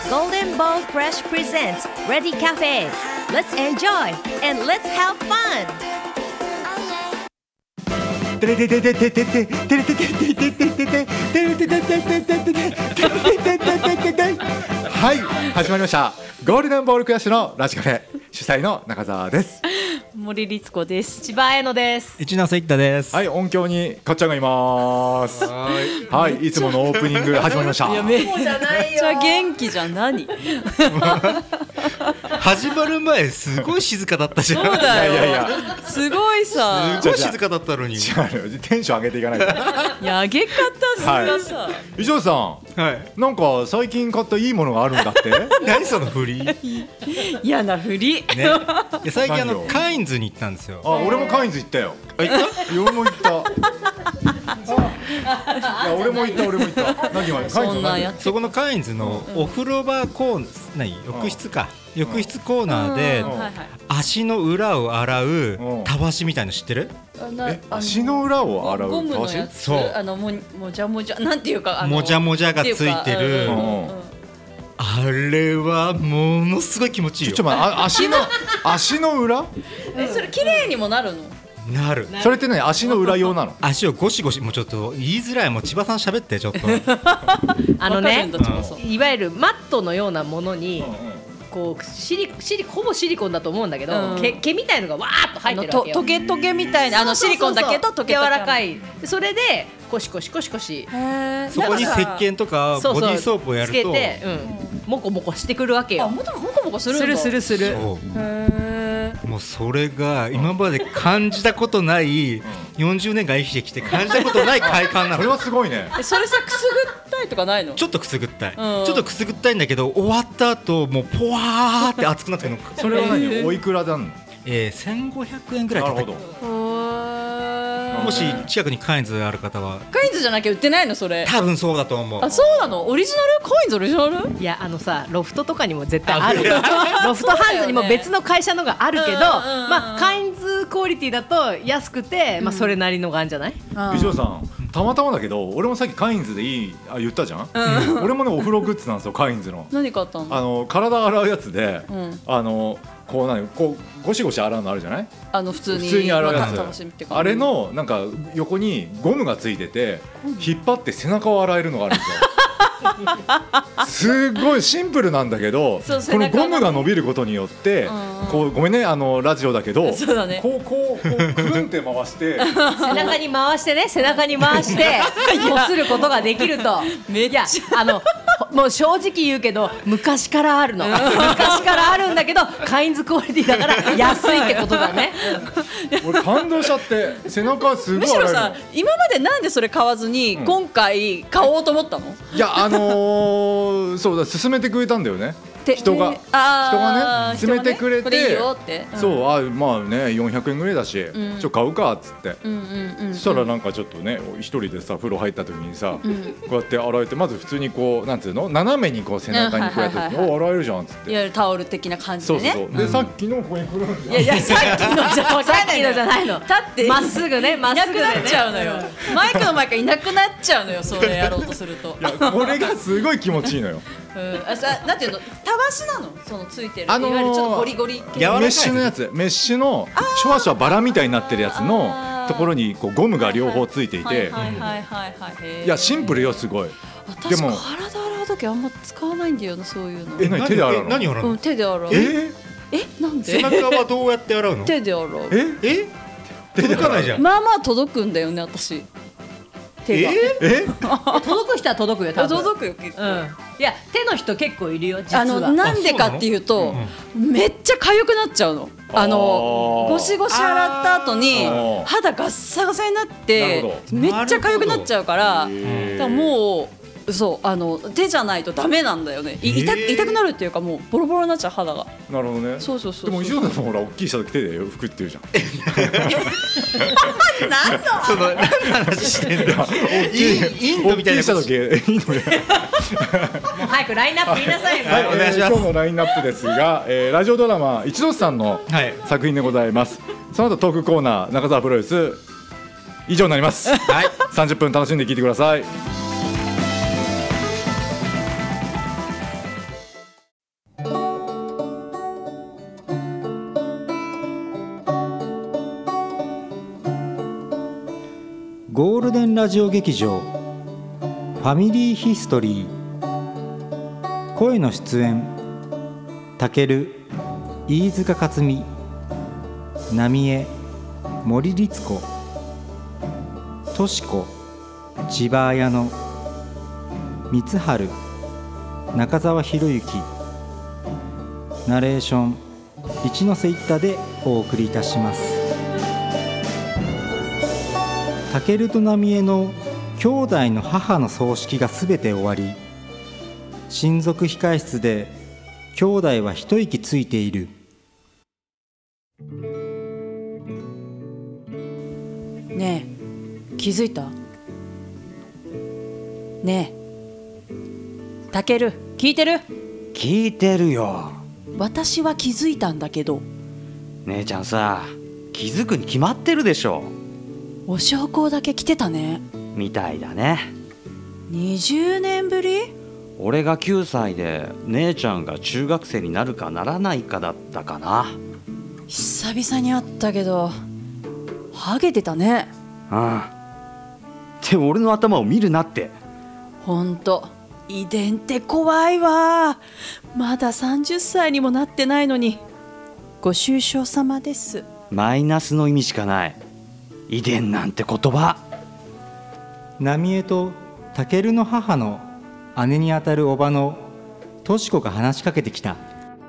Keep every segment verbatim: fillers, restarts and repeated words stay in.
Golden Ball Crush presents Ready Cafe. Let's enjoy and let's have fun. テレテテテテテテテレテテテテテテテテレテテテテテテテテテテテテはい、始まりました。ゴールデンボールクラッシュのラジカフェ主催の中澤です。 森律子です。 千葉彩乃です。 一ノ瀬一太です。 はい、音響にかっちゃんがいます。はい、はい、いつものオープニング始まりました。 いやめっちゃ元気じゃん。何始まる前すごい静かだったじゃん。 そうだよ。 いやいやすごいさ。 すごい静かだったのに。 違うよ、テンション上げていかないと。 いや上げ方すがさ、 はい、以上さん、はい、なんか最近買ったいいものがあるんだって。 何その振り。 嫌な振り、ね、 いや最近あのカインズに行ったんですよ。 あ、俺もカインズ行ったよ。 あ、行った？ 俺も行った。いや俺も行った俺も行った。何がカインズ何？ そこのカインズのお風呂場コーナー、何浴室か、浴室コーナーで足の裏を洗うたわしみたいの知ってる？ え、足の裏を洗うゴムのやつ。そう。あのももじゃもじゃなんていうか、あのもじゃもじゃがついてる。あれはものすごい気持ちいいよ。 ちょっと待って、足の足の裏？ え、それ綺麗にもなるの？ なる。 それってね、足の裏用なの？ 足をゴシゴシ、もうちょっと言いづらい。もう千葉さん喋ってちょっと。 あのね、いわゆるマットのようなものに。こうシリシリほぼシリコンだと思うんだけど、うん、毛, 毛みたいのがわーっと入ってるわけよ。 トゲトゲみたいな、あのシリコンだけどトゲトゲ柔らかい。それでコシコシコシコシ、 そこに石鹸とかボディーソープをやるとつけて、うん、モコモコしてくるわけよ。 あ、もこもこするんだ。 するするする。 へー、もうそれが今まで感じたことないよんじゅうねんかん生きてきて感じたことない快感なの。 それはすごいね。 それさ、くすぐったいとかないの？ ちょっとくすぐったい、うん、ちょっとくすぐったいんだけど、終わった後もうポワーって熱くなってくるの。 それは何？おいくらだんの？ えー、せんごひゃくえんぐらい。 なるほど。 もし近くにカインズある方は。 カインズじゃなきゃ売ってないのそれ？ 多分そうだと思う。 あ、そうなの？オリジナル？カインズオリジナル？ いや、あのさ、ロフトとかにも絶対ある。ロフトハンズにも別の会社のがあるけど、まあカインズクオリティだと安くて、まあそれなりのがあるんじゃない？ 以上さん、たまたまだけど俺もさっきカインズでいいあ言ったじゃん、うん、俺もねお風呂グッズなんですよ、カインズの。 何買ったの？ あの体洗うやつで、うん、あのこう何こうゴシゴシ洗うのあるじゃない？ あの普通に普通に洗うやつ。 あれのなんか横にゴムがついてて、引っ張って背中を洗えるのがあるんですよ。すごいシンプルなんだけど、このゴムが伸びることによって、こうごめんね、あのラジオだけど、 そうだね、 こうこうこうくるんって回して背中に回してね、背中に回してこすることができると。 めっちゃあのもう正直言うけど昔からあるの。昔からあるんだけどカインズクオリティだから安いってことだね。 俺感動しちゃって、背中すごい洗えるの。 むしろさ、今までなんでそれ買わずに、うん、今回買おうと思ったの？ いや、あのー、そうだ、勧めてくれたんだよね、人が、人がね、勧めてくれて、 ね、いいよって、うん、 そう、あ、まあね、よんひゃくえんぐらいだし、うん、ちょっと買うかっつって、うんうんうんうん、そしたらなんかちょっとね、一人でさ風呂入った時にさ、うん、こうやって洗えて、まず普通にこうなんつうの、斜めにこう背中にこうやって、お、洗えるじゃんっつって、 いわゆるタオル的な感じでね。 そうそうそう、で、うん、さっきのここにくるんで、 いやいや、さっきのじゃさっきのじゃないの。立ってまっすぐね、まっすぐいなくなっちゃうのよ。マイクの前からいなくなっちゃうのよ、それやろうとすると。 いや、これがすごい気持ちいいのよ。 うん、あ、さ、なんていうの、たわしなの、そのついてる、あのー、いわゆるちょっとゴリゴリメッシュのやつ、メッシュのシュワシュワバラみたいになってるやつのところにこうゴムが両方ついていて、いやシンプルよ、すごい。 でも体洗う時あんま使わないんだよな、そういうの。 え、何、手で洗うの？ 何洗うの？ うん、手で洗う。 ええ、なんで？ 背中はどうやって洗うの？ 手で洗う。 ええ、 届かないじゃん。 まあまあ届くんだよね、私。手が。 ええ届く人は届くよ、多分。 届くよ結構、うん、 いや、手の人結構いるよ、実は。 あの、なんでかっていうと、うん、めっちゃ痒くなっちゃうの。あのゴシゴシ洗った後に肌ガッサガサになってめっちゃ痒くなっちゃうから、だからもうそう、あの手じゃないとダメなんだよね。痛, 痛くなるっていうか、もうボロボロになっちゃう、肌が。 なるほどね。 そうそうそう。 でも石野さんもほら、大きいした時手で拭くって言うじゃん。 何のその何の話してんだ。インドみたいなこと。 大きいした時、インドで。 もう早くラインナップ言いなさいよ。 はい、お願いします。今日のラインナップですが、えー、ラジオドラマ一ノ瀬さんの作品でございます。はい、その後トークコーナー、中澤プロレス以上になります。はい、さんじゅっぷん楽しんで聞いてください。 ゴールデンラジオ劇場ファミリーヒストリー。声の出演たける、飯塚克美、浪江、森律子、としこ、千葉綾乃、光春、中澤博之。ナレーション一ノ瀬一太でお送りいたします。たけると浪江の兄弟の母の葬式がすべて終わり、親族控室で兄弟は一息ついている。 ねえ、気づいた？ねえ、たける、聞いてる？ 聞いてるよ。 私は気づいたんだけど。 姉ちゃんさ、気づくに決まってるでしょ。 お焼香だけ来てたね。 みたいだね。 にじゅうねんぶり？ 俺がきゅうさいで姉ちゃんが中学生になるかならないかだったかな。 久々に会ったけどハゲてたね。 うん。って俺の頭を見るなって。 ほんと遺伝って怖いわ。まださんじゅっさいにもなってないのに。ご愁傷様です。 マイナスの意味しかない遺伝なんて言葉。 浪江とたけるの母の姉にあたるおばのとしこが話しかけてきた。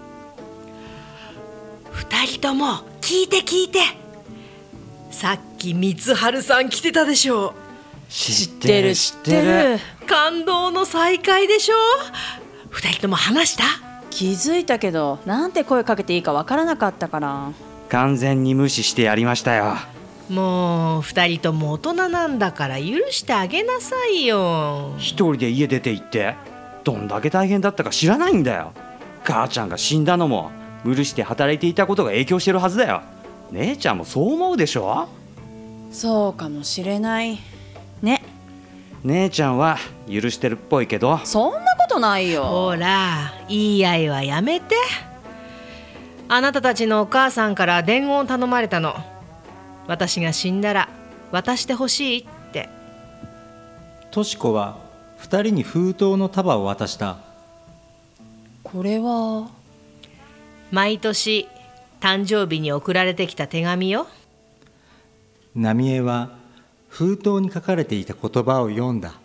二人とも聞いて聞いて。さっき光春さん来てたでしょ。 知ってる知ってる。 感動の再会でしょ。二人とも話した？ 気づいたけどなんて声かけていいかわからなかったから。 完全に無視してやりましたよ。 もう二人とも大人なんだから許してあげなさいよ。 一人で家出て行ってどんだけ大変だったか知らないんだよ。母ちゃんが死んだのも無理して働いていたことが影響してるはずだよ。姉ちゃんもそう思うでしょ。 そうかもしれないね。 姉ちゃんは許してるっぽいけど。 そんなことないよ。 ほら言い合いはやめて。あなたたちのお母さんから伝言を頼まれたの。私が死んだら渡してほしいって。 としこは二人に封筒の束を渡した。 これは毎年誕生日に送られてきた手紙よ。 浪江は封筒に書かれていた言葉を読んだ。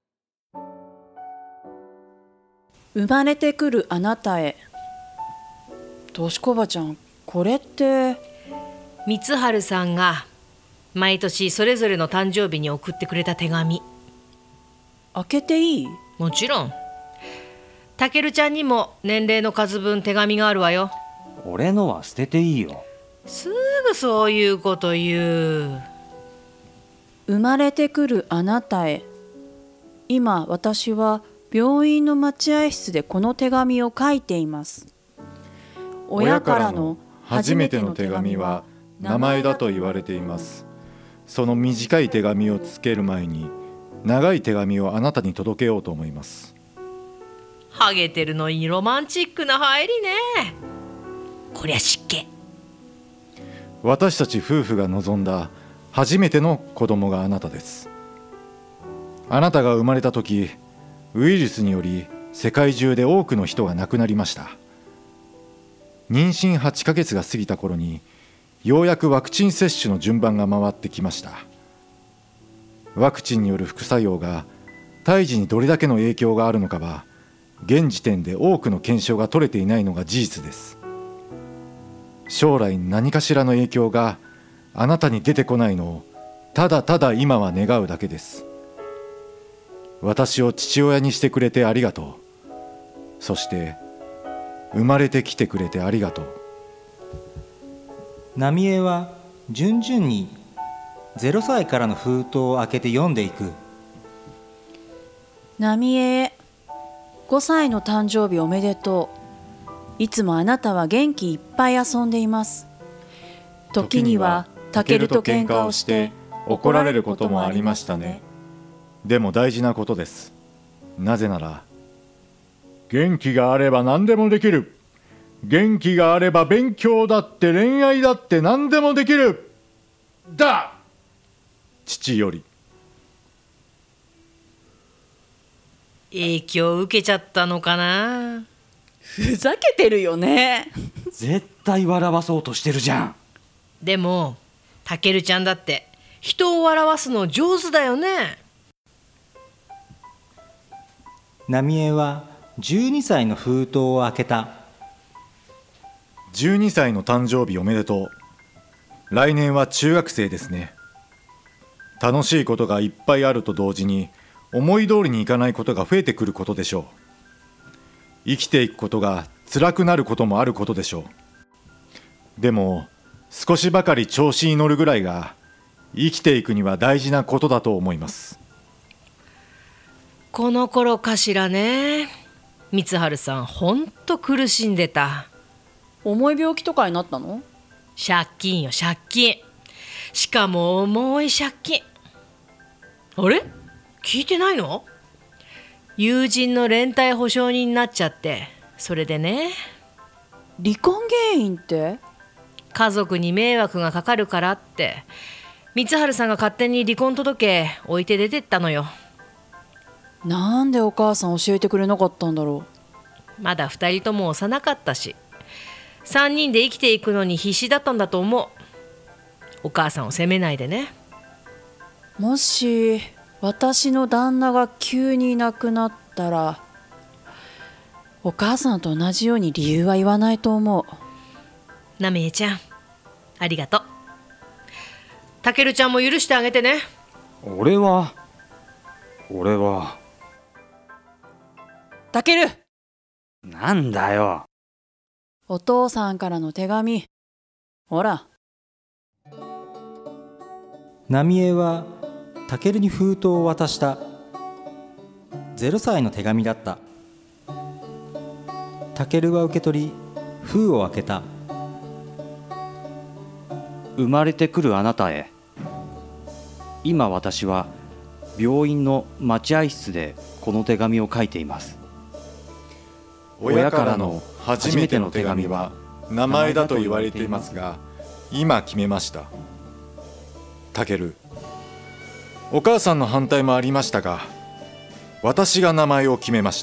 生まれてくるあなたへ。としこばちゃん、これって光春さんが毎年それぞれの誕生日に送ってくれた手紙。 開けていい？ もちろん。たけるちゃんにも年齢の数分手紙があるわよ。 俺のは捨てていいよ。 すぐそういうこと言う。 生まれてくるあなたへ。今私は病院の待合室でこの手紙を書いています。親からの初めての手紙は名前だと言われています。その短い手紙をつける前に長い手紙をあなたに届けようと思います。 ハゲてるのにロマンチックな入りね。こりゃ湿気。 私たち夫婦が望んだ初めての子供があなたです。あなたが生まれた時、ウイルスにより世界中で多くの人が亡くなりました。妊娠はちかげつが過ぎた頃にようやくワクチン接種の順番が回ってきました。ワクチンによる副作用が胎児にどれだけの影響があるのかは現時点で多くの検証が取れていないのが事実です。将来何かしらの影響があなたに出てこないのをただただ今は願うだけです。私を父親にしてくれてありがとう。そして生まれてきてくれてありがとう。 浪江は順々にゼロさいからの封筒を開けて読んでいく。 浪江、ごさいの誕生日おめでとう。いつもあなたは元気いっぱい遊んでいます。時にはタケルと喧嘩をして怒られることもありましたね。でも大事なことです。なぜなら元気があれば何でもできる。元気があれば勉強だって恋愛だって何でもできる。だ。父より。 影響受けちゃったのかな。 ふざけてるよね。 絶対笑わそうとしてるじゃん。 でもたけるちゃんだって人を笑わすの上手だよね。 浪江はじゅうにさいの封筒を開けた。 じゅうにさいの誕生日おめでとう。来年は中学生ですね。楽しいことがいっぱいあると同時に思い通りにいかないことが増えてくることでしょう。生きていくことが辛くなることもあることでしょう。でも少しばかり調子に乗るぐらいが生きていくには大事なことだと思います。 この頃かしらね。光晴さんほんと苦しんでた。 重い病気とかになったの？ 借金よ借金。しかも重い借金。あれ？聞いてないの？友人の連帯保証人になっちゃって、それでね。 離婚原因って？ 家族に迷惑がかかるからって光晴さんが勝手に離婚届置いて出てったのよ。 なんでお母さん教えてくれなかったんだろう。まだふたりとも幼かったし、さんにんで生きていくのに必死だったんだと思う。お母さんを責めないでね。 もし私の旦那が急にいなくなったら、お母さんと同じように理由は言わないと思う。 なめえちゃんありがとう。たけるちゃんも許してあげてね。 俺は俺はたける、 なんだよ。 お父さんからの手紙。ほら。 浪江はたけるに封筒を渡した。ゼロさいの手紙だった。たけるは受け取り封を開けた。 生まれてくるあなたへ。今私は病院の待合室でこの手紙を書いています。 親からの初めての手紙は名前だと言われていますが、今決めました。たける、お母さんの反対もありましたが、私が名前を決めました。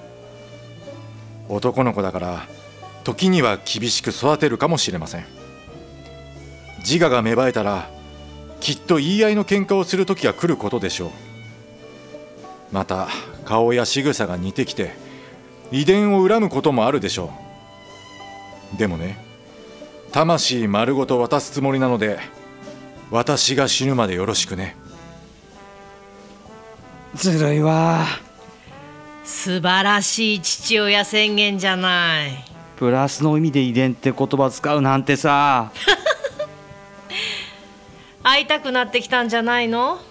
男の子だから時には厳しく育てるかもしれません。自我が芽生えたらきっと言い合いの喧嘩をする時が来ることでしょう。また顔や仕草が似てきて遺伝を恨むこともあるでしょう。でもね、魂丸ごと渡すつもりなので、私が死ぬまでよろしくね。 ずるいわ。 素晴らしい父親宣言じゃない。 プラスの意味で遺伝って言葉使うなんてさ。 会いたくなってきたんじゃないの？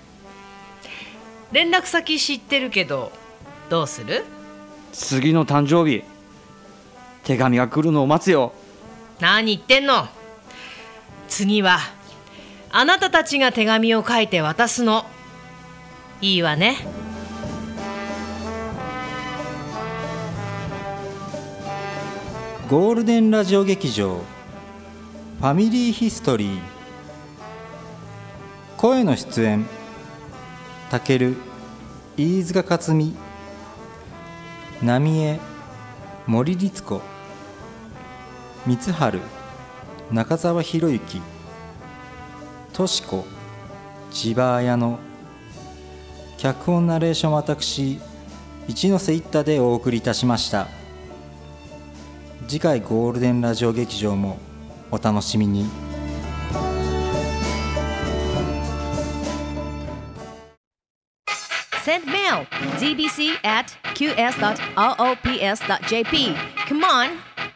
連絡先知ってるけどどうする？ 次の誕生日手紙が来るのを待つよ。 何言ってんの。次はあなたたちが手紙を書いて渡すの。いいわね。 ゴールデンラジオ劇場ファミリーヒストリー。声の出演たける、飯塚克美、浪江、森律子、光晴、中澤博之、とし子、千葉綾乃。脚本ナレーション私一ノ瀬一太でお送りいたしました。次回ゴールデンラジオ劇場もお楽しみに。 Send mail z b c at q s dot r o p s dot j p. Come on.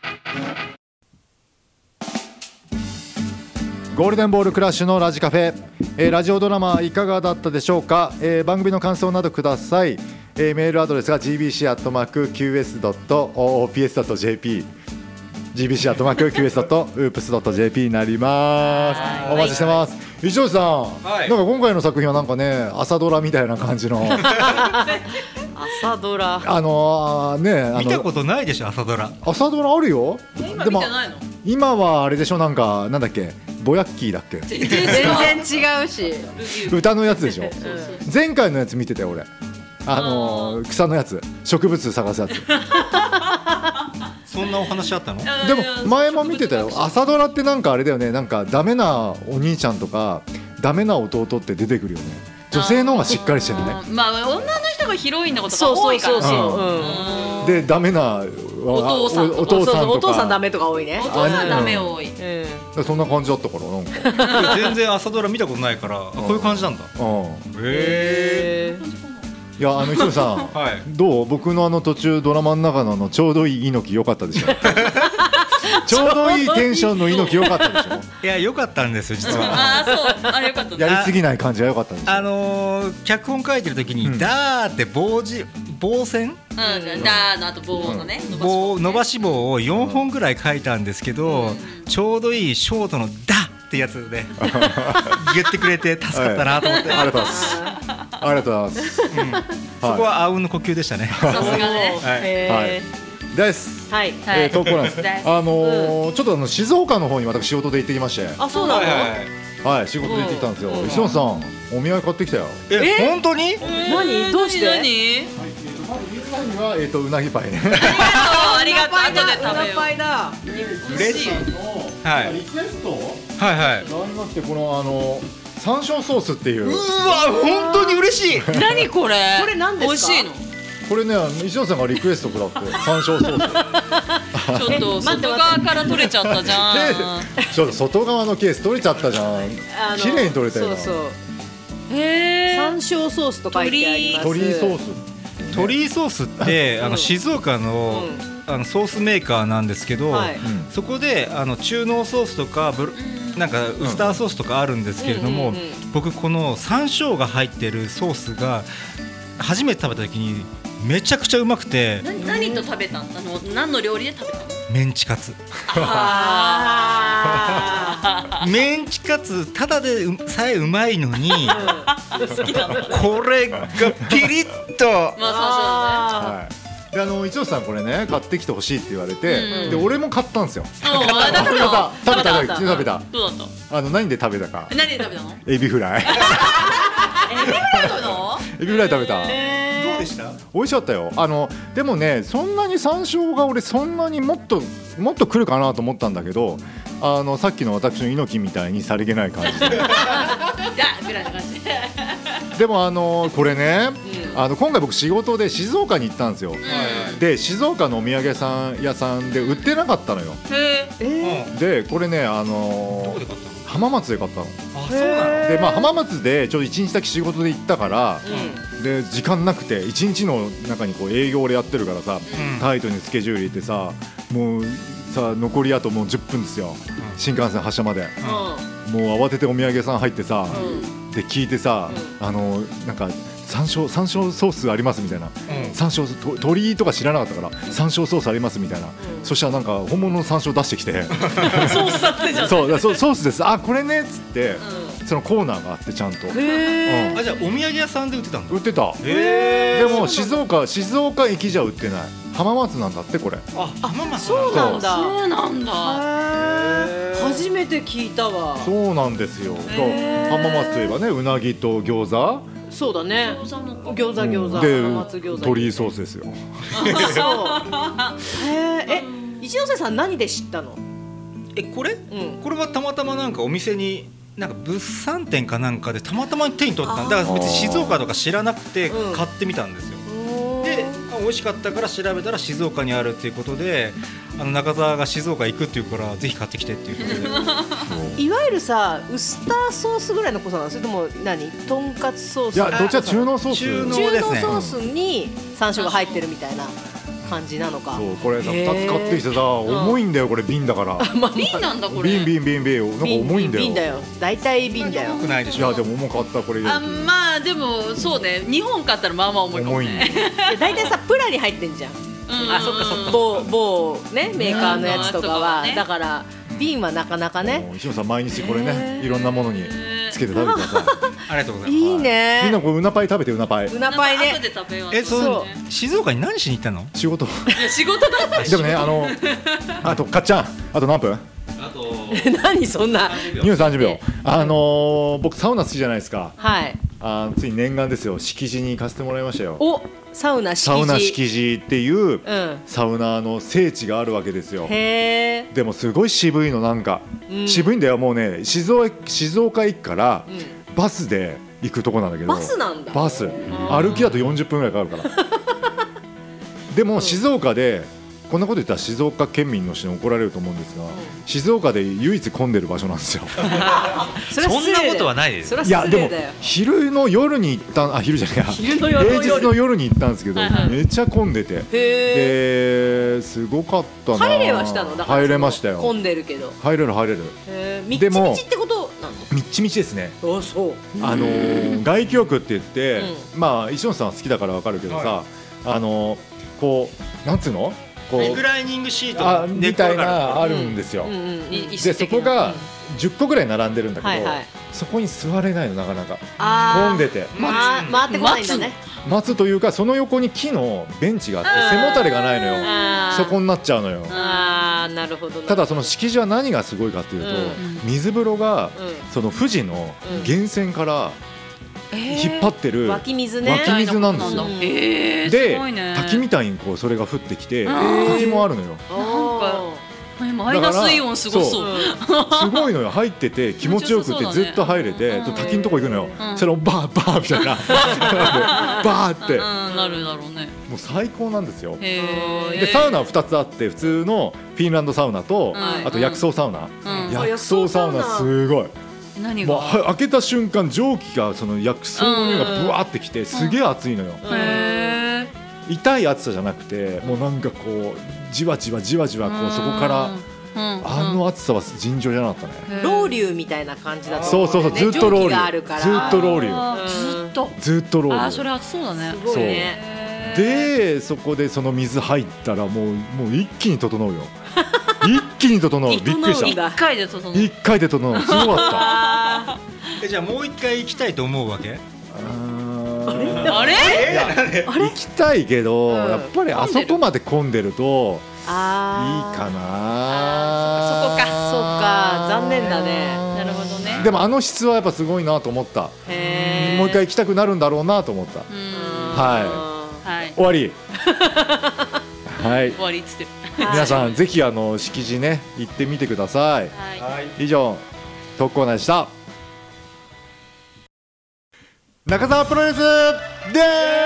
ゴールデンボールクラッシュのラジカフェ、えー、ラジオドラマいかがだったでしょうか。えー、番組の感想などください。えー、メールアドレスが ジービーシー アットマーク キューエス ドット オーピーエス ドット ジェーピー ジービーシー アットマーク キューエス ドット ウープス ドット ジェーピー になります。お待ちしてます。石尾さん、はい、なんか今回の作品はなんかね、朝ドラみたいな感じの朝ドラ、 あのー、ね、あの見たことないでしょ。朝ドラ朝ドラあるよ。 今見てないの？ 今はあれでしょ、なんかなんだっけ、ボヤッキーだっけ。 全然違うし歌のやつでしょ、うん、前回のやつ見てたよ俺。 あのー、草のやつ、植物探すやつ。 そんなお話あったの？ でも前も見てたよ。朝ドラってなんかあれだよね、なんかダメなお兄ちゃんとかダメな弟って出てくるよね。女性の方がしっかりしてるね。 まあ女の人がヒロインのことが多いからね。 そうそうそうそう、 うん、でダメなお父さんお父さんとかお父さんダメとか多いね。 お父さんダメ多い、 うん、そんな感じだったからなんか全然朝ドラ見たことないから、こういう感じなんだ。 うん、 へえ。 いや、あのひとりさん、はい、どう？僕のあの途中ドラマの中のあのちょうどいい猪木良かったでしょ。ちょうどいいテンションの猪木良かったでしょ。 いや、良かったんですよ実は。 ああ、そう、あれ良かった。 やりすぎない感じが良かったんですよ。 あのー、脚本書いてる時に、うん、だーって棒じ棒線、 うん、だーのあと棒のね、 うん、棒伸ばし棒をよんほんぐらい書いたんですけど、うん、ちょうどいいショートのだってやつで言ってくれて助かったなと思って、はい、 ありがとうございますありがとうございます、うん、 そこはあうんの呼吸でしたね。 さすがね。 はい、です。 はい、 えー、投稿なんです。あのーうん、ちょっとあの静岡の方に私仕事で行ってきまして。 あ、そうなの？はい、 はいはい、仕事で行ってきたんですよ。石本さん、お土産買ってきたよ。 え、本当に？ 何？どうして？ 何？ はえっとうなぎパイね。 ありがとう。後で食べよう。 うなパイだ。 嬉しい。はい。 リクエスト？ はいはい。 なんだってこのあの山椒ソースっていう。 うわ、本当に嬉しい。 何これ？ これ何ですか？ 美味しいの？ これね、石野さんがリクエストくらって山椒ソースちょっと外側から取れちゃったじゃん。 ちょっと外側のケース取れちゃったじゃん。綺麗に取れたよ。 そうそう。へえ。山椒ソースと書いてあります。 トリーソース。 トリーソースってあの静岡のあのソースメーカーなんですけど、そこであの中濃ソースとかブなんかウスターソースとかあるんですけれども、僕この山椒が入ってるソースが初めて食べた時にめちゃくちゃうまくて。 何, 何と食べたの？あの何の料理で食べたの？ メンチカツ。メンチカツただでさえうまいのに、 好きなのこれがピリッと。 まあそうそうね。であの一ノ瀬さんこれね買ってきてほしいって言われて、うん、で俺も買ったんですよ。 食べた食べた食べた食べた。 どうだった？ あの何で食べたか。 何で食べたの？ エビフライ。 エビフライ食べたの？ エビフライ食べた。 どうでした？ 美味しかったよ。あのでもね、そんなに山椒が俺そんなにもっともっと来るかなと思ったんだけど、あのさっきの私の猪木みたいにさりげない感じで。 ぐらいの感じ。 でもあのこれね、うん、あの今回僕仕事で静岡に行ったんですよ。うん、で静岡のお土産屋さん屋さんで売ってなかったのよ。 へーでこれねあのー、 どこで買ったの？ 浜松で買ったの。 あ、そうなの？ でまあ浜松でちょっと一日だけ仕事で行ったから、うん、で時間なくて一日の中にこう営業でやってるからさ、うん、タイトにスケジュール入れてさ、もうさ残りあともうじゅっぷんですよ。うん、新幹線発車まで、うん、もう慌ててお土産屋さん入ってさ、うん、で聞いてさ、うん、あのなんか山椒山椒ソースありますみたいな、うん、山椒と鶏とか知らなかったから山椒ソースありますみたいな、うん、そしたらなんか本物の山椒出してきてソースだってじゃん。 そうソースです、あこれねっつって、うん、そのコーナーがあってちゃんと。 へー、うん、あじゃあお土産屋さんで売ってたんだ。 売ってた。へー、でも静岡静岡駅じゃ売ってない。浜松なんだってこれ。 あ、浜松。 そうなんだ。 そうなんだ。 初めて聞いたわ。 そうなんですよ。浜松といえばね、うなぎと餃子。 そうだね。餃子餃子、 うん、で浜松餃子。鶏ソースですよ。 そう。へえ、一ノ瀬さん何で知ったの？ え、これ？うん、これはたまたまなんかお店になんか物産展かなんかでたまたま手に取ったんだから別に静岡とか知らなくて買ってみたんですよ。うん、で美味しかったから調べたら静岡にあるっていうことで、あの中澤が静岡行くっていうからぜひ買ってきてっていうことで。 いわゆるさウスターソースぐらいの濃さなの？それとも何とんかつソース？ いやどっちは中濃ソース。 中濃ですね。 中濃ソースに山椒が入ってるみたいな感じなのか。 そうこれさふたつ買ってきてさ、重いんだよこれ瓶だから。 瓶なんだこれ。 瓶瓶瓶瓶なんか重いんだよ。 瓶だよ。大体瓶だよ。 重くないでしょ。 いやでも重かったこれ。 あまあでもそうね、にほん買ったらまあまあ重いかもね。 大体さプラに入ってんじゃん。 あそっかそっか。 某某ねメーカーのやつとかはだから瓶はなかなかね。 石野さん毎日これねいろんなものにつけて食べてください。 ありがとうございます。 いいね。 みんなこううなパイ食べてうなパイ。 うなパイね。 えそう静岡に何しに行ったの？ 仕事。 仕事だった。 でもねあのあとかっちゃんあと何分？ あと何そんな。 にふんさんじゅうびょう。あの僕サウナ好きじゃないですか。 はい。 あつい念願ですよ、敷地に行かせてもらいましたよ。 おサウナ敷地サウナ敷地っていう、 うん、 サウナーの聖地があるわけですよ。 へー。 でもすごい渋いの、なんか、うん、渋いんだよ。もうね静岡、静岡駅からバスで行くとこなんだけど、 バスなんだ。 バス歩きだとよんじゅっぷんぐらいかかるからでも静岡でこんなこと言ったら静岡県民の人に怒られると思うんですが、うん、静岡で唯一混んでる場所なんですよそ, そんなことはないです。 いやでも昼の夜に行ったあ昼じゃないや昼の夜平日の夜に行ったんですけど、はいはい、めっちゃ混んでて、ですごかったな。 入れはしたの？だから入れましたよ。 混んでるけど入れる入れる。 へみっちみちってことなの？ みっちみちですね。 あそうあのー、外気浴って言って、うん、まあ石野さんは好きだから分かるけどさ、はい、あのー、こうなんつうのリクライニングシートみたいなあるんですよ、うんうんうん、でそこがじゅっこぐらい並んでるんだけど、はいはい、そこに座れないのなかなか混んでて、 ま、回ってこないんだね。 待つというかその横に木のベンチがあって背もたれがないのよ。そこになっちゃうのよ。 あなるほど。 ただその敷地は何がすごいかっていうと、うん、水風呂が、うん、その富士の源泉から引っ張ってる湧き水ね。 湧き水なんですよ。 えー、 ですごいね。 滝みたいにこうそれが降ってきて、滝もあるのよ。 なんかマイナスイオンすごそう。 すごいのよ。入ってて気持ちよくてずっと入れて、ね、滝のとこ行くのよ。うん、それをバーバーみたいなバーって、うん、 なるだろうね。 もう最高なんですよ。でサウナはふたつあって、普通のフィンランドサウナと、うん、あと薬草サウナ、うん、薬草サウナすごい。 何がもう開けた瞬間蒸気がその薬草の匂いがブワーってきてすげえ熱いのよ。 へー。痛い熱さじゃなくてもうなんかこうじわじわじわじわこうそこからあの熱さは尋常じゃなかったね。 ロウリュみたいな感じだった。 そうそうそう、ずっとロウリュ、ずっとロウリュ、 ずっとずっとロウリュ。 あそれ熱そうだね。 すごいね。 でそこでその水入ったらもうもう一気に整うよ。一気に整う。びっくりした。 一回で整う。 一回で整う。すごかった。 えじゃあもう一回行きたいと思うわけ？ あれ？あれ？ いや行きたいけど、うん、やっぱりあそこまで混んでるといいかな。 そこか。そうか。残念だね。なるほどね。 でもあの質はやっぱすごいなと思った。 へー。 もう一回行きたくなるんだろうなと思った。はい、はい、終わりはい、 終わりっつってる。 皆さんぜひあの敷地ね行ってみてください。はい、以上トークコーナーでした。中澤プロレスで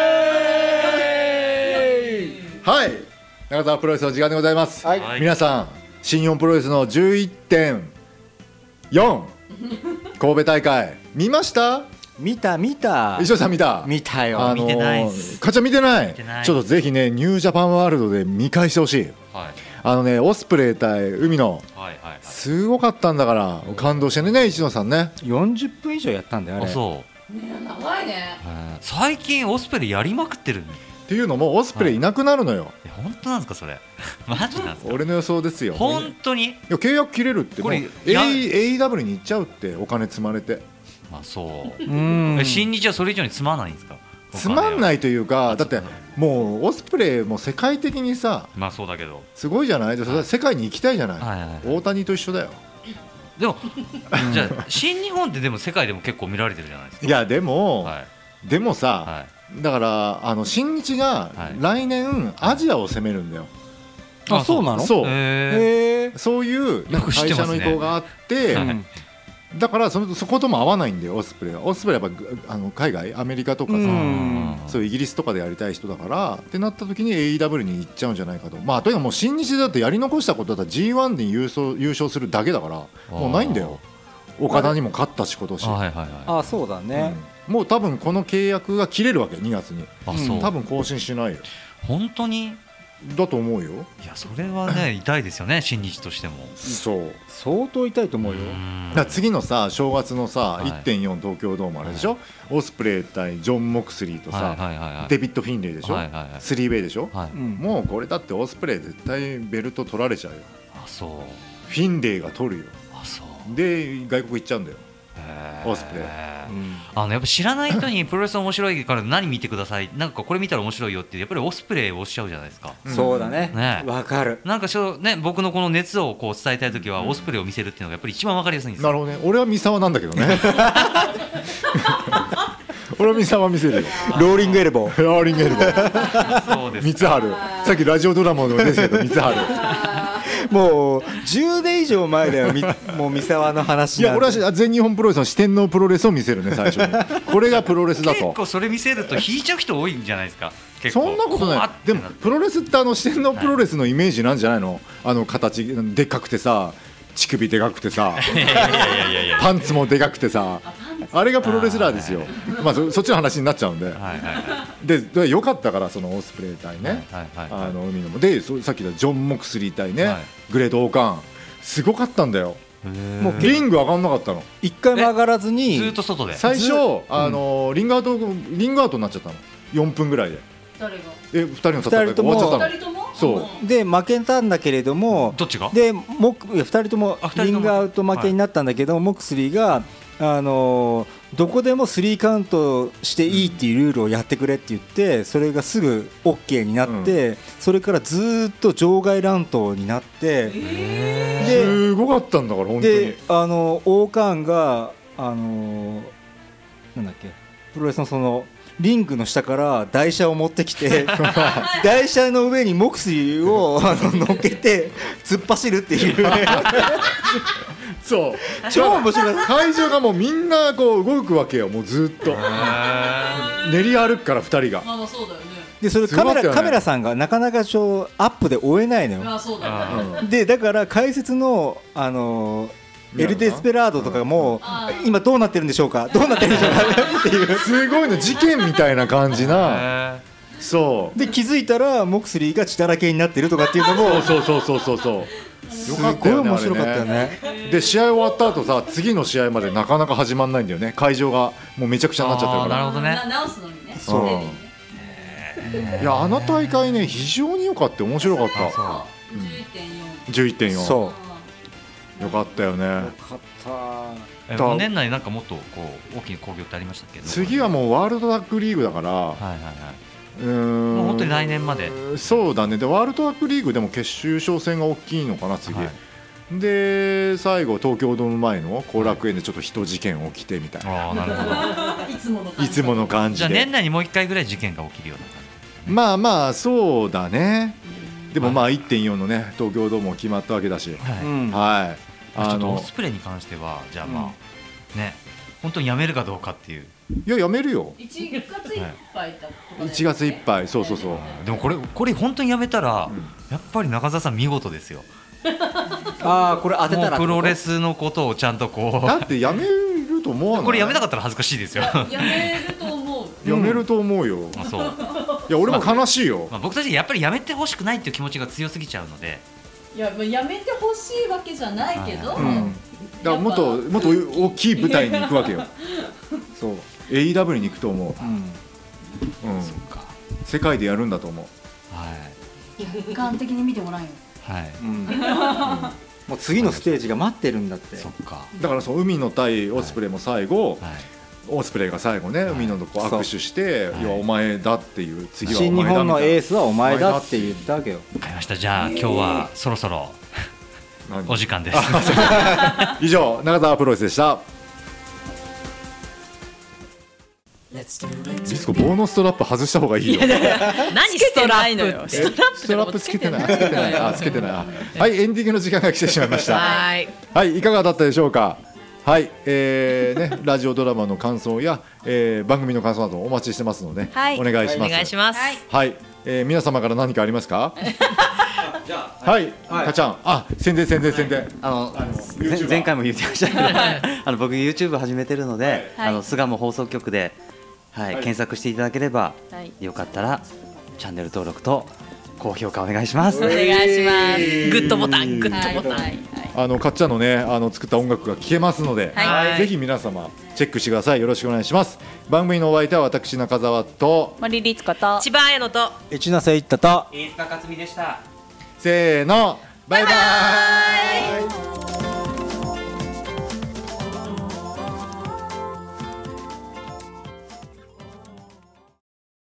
ーはい、中澤プロレスの時間でございます、はい、皆さん新日本プロレスの じゅういってんよん 神戸大会見ました？ 見た見た。 石尾さん見た？ 見たよ。 あのー、 見てないです。 かっちゃん見てない？見てない。ちょっとぜひねニュージャパンワールドで見返してほしい、はい、あのねオスプレイ対海野、はいはいはい、すごかったんだから感動してね石野さんね。 よんじゅっぷん以上やったんだよあれ。 あそうね、長いね。 最近オスプレイやりまくってるっていうのもオスプレイいなくなるのよ、 はい、本当なんですかそれマジなんですか？ 俺の予想ですよ。 本当に？いや契約切れるってもう エーイーダブリュー に行っちゃうってお金積まれて。 あそううん新日はそれ以上に積まないんですか？ つまんないというか、だってもうオスプレイも世界的にさ、 まあそうだけどすごいじゃない。はい、世界に行きたいじゃない、はいはいはい、大谷と一緒だよ。 でもじゃあ新日本ってでも世界でも結構見られてるじゃないですか。 いやでも、はい、でもさ、はい、だからあの新日が来年アジアを攻めるんだよ。 あ、そうなの？ そう。へー。そういうなんか会社の意向があって、はい、だからそのそことも合わないんだよオスプレイは。オスプレイはやっぱあの海外アメリカとかさ、そういうイギリスとかでやりたい人だからってなった時に エーイーダブリュー に行っちゃうんじゃないかと。まあとにかくもう新日だってやり残したことだったら ジーワン で優勝優勝するだけだからもうないんだよ。岡田にも勝ったし今年。あ、はいはいはい、 あそうだね、 うん、もう多分この契約が切れるわけにがつに。あそう、多分更新しないよ。 本当にだと思うよ。 いやそれはね痛いですよね新日としても。 そう相当痛いと思うよ。 だから次のさ正月のさ、はい、いってんよん 東京ドームあれでしょ、はい、オスプレイ対ジョン・モクスリーとさ、はいはいはいはい、デビッド・フィンレイでしょ、はいはいはい、スリーウェイでしょ、はい、もうこれだってオスプレイ絶対ベルト取られちゃうよ。 あそうフィンレイが取るよ。 あそうで外国行っちゃうんだよオスプレイ、うん、 あのやっぱ知らない人にプロレス面白いから何見てくださいなんかこれ見たら面白いよってやっぱりオスプレイをおっしゃるじゃないですか、 うん、そうだねわ、ね、かる。 なんかしょ、ね、僕のこの熱をこう伝えたいときはオスプレイを見せるっていうのがやっぱり一番わかりやすいんですよ。 なるほどね。俺は三沢なんだけどね俺は三沢見せるよ。 ローリングエルボー。 ローリングエルボー。 そうです三春。さっきラジオドラマのですけど三春。 もうじゅうねん以上前だよ。みもう三沢の話なんて。 いや俺は全日本プロレスの四天王プロレスを見せるね最初に。これがプロレスだと。 結構それ見せると引いちゃう人多いんじゃないですか。結構そんなことない。でもプロレスってあの四天王プロレスのイメージなんじゃないの。あの形でっかくてさ、乳首でかくてさ、 いやいやいやいやいやパンツもでかくてさ、あれがプロレスラーですよ。まあ そ, そっちの話になっちゃうんで。 はいはいはででよかったからそのオスプレイ対ね、 はいはいはいあの海のもでそさっき言ったジョン・モクスリー対ね、 はいグレート・オーカーンすごかったんだよ。 もうリング上がんなかったの一回も上がらずにずっと外で。 最初あの、リングアウトリングアウトになっちゃったのよんぷんぐらいで。 誰がえふたりの戦いが終わっちゃったの。 二人ともそうで負けたんだけれども、 どっちが？ でモクいやふたりともあふたりともリングアウト負けになったんだけど、モクスリーがあのーどこでもスリーカウントしていいっていうルールをやってくれって言って、それがすぐ オーケー になって、それからずーっと場外乱闘になって、ですごかったんだから本当に。 であのオーカーンがあのーなんだっけプロレスのそのリングの下から台車を持ってきて台車の上にモクスリーをあの乗っけて突っ走るっていうそう超面白い。 会場がもうみんなこう動くわけよ。もうずっと練り歩くからふたりが。 まあまあそうだよね。 でそれカメラ、 すごかったよねカメラさんがなかなかちょアップで追えないのよ。 まあそうだよね。 でだから解説のあのーエル・デスペラードとかも今どうなってるんでしょうか、どうなってるんでしょうかっていうすごいの事件みたいな感じな。そうで気づいたらモクスリーが血だらけになってるとかっていうのもそうそうそうそうそうよかったよね。 すごい面白かったよね。 あれねで試合終わった後さ次の試合までなかなか始まんないんだよね。会場がもうめちゃくちゃになっちゃってるから。 なるほどね。 直すのにね。 そういやあの大会ね非常に良かった。面白かった。 じゅういってんよん。 じゅういってんよんそうよかったよね。 よかったえもう年内なんかもっとこう大きな興行ってありましたっけど。 次はもうワールドタッグリーグだから、 はいはいはい。 うーんもう本当に来年まで。 そうだね。でワールドタッグリーグでも決勝優勝戦が大きいのかな次、 はいで最後東京ドーム前の後楽園でちょっと人事件起きてみたいな、 ああなるほど。 いつもの感じ。 いつもの感じで。 じゃあ年内にもう一回ぐらい事件が起きるような感じ。 まあまあそうだね。でもまあ いってんよん のね東京ドームも決まったわけだし、 はい。 うんはいちょっとあのオスプレイに関してはじゃあまあね本当にやめるかどうかっていう。 いややめるよ。 いちがついっぱいだとかいちがついっぱいそうそうそう。 でもこれこれ本当にやめたらやっぱり中澤さん見事ですよ。 ああこれ当てたらもうプロレスのことをちゃんとこだってやめると思わなうい。 これやめなかったら恥ずかしいですよ。 やめると思う。 やめると思うよ。 あそう。 いや俺も悲しいよ。 まあ僕たちやっぱりやめてほしくないっていう気持ちが強すぎちゃうので。 いやまあやめてほしいわけじゃないけど。 うんだからもっともっと大きい舞台に行くわけよ。そう エーイーダブリュー に行くと思う。 うんうん、世界でやるんだと思う。 はい客観的に見てもらうよ。 はい。 うんもう次のステージが待ってるんだって。 そっか。 だからその海の対オスプレイも最後、 はい。 オスプレイが最後ね、海野とこう握手して「 そういやお前だ」っていう次はお新日前だみたいな本のエースはお前だって言ったわけよ。 わかりました。じゃあ今日はそろそろ何お時間です。 以上中澤プロレスでした。ディスコ棒のストラップ外した方がいいよ。 何ストラップって。 えストラップつけてないつけてないあつけてないあはいエンディングの時間が来てしまいました。 はい。 はいいかがだったでしょうか。はいえーねラジオドラマの感想や、えー番組の感想などお待ちしてますので、 はいお願いします。 お願いします。 はい、えー皆様から何かありますか。はい、かちゃん、あ、宣伝宣伝宣伝。 あのユーチューバー前前回も言ってましたけどあの僕 YouTube 始めてるので、 はいあの巣鴨放送局で、はいはい検索していただければ、 はいよかったらチャンネル登録と高評価お願いします。 お願いします。 グッドボタングッドボタン。 はいあのかっちゃんのねあの作った音楽が聴けますので、 はいぜひ皆様チェックしてください。よろしくお願いします。番組のお相手は私中澤と森律子と千葉彩乃と。 一ノ瀬一太と飯塚克美でした。 せーのバイバイ。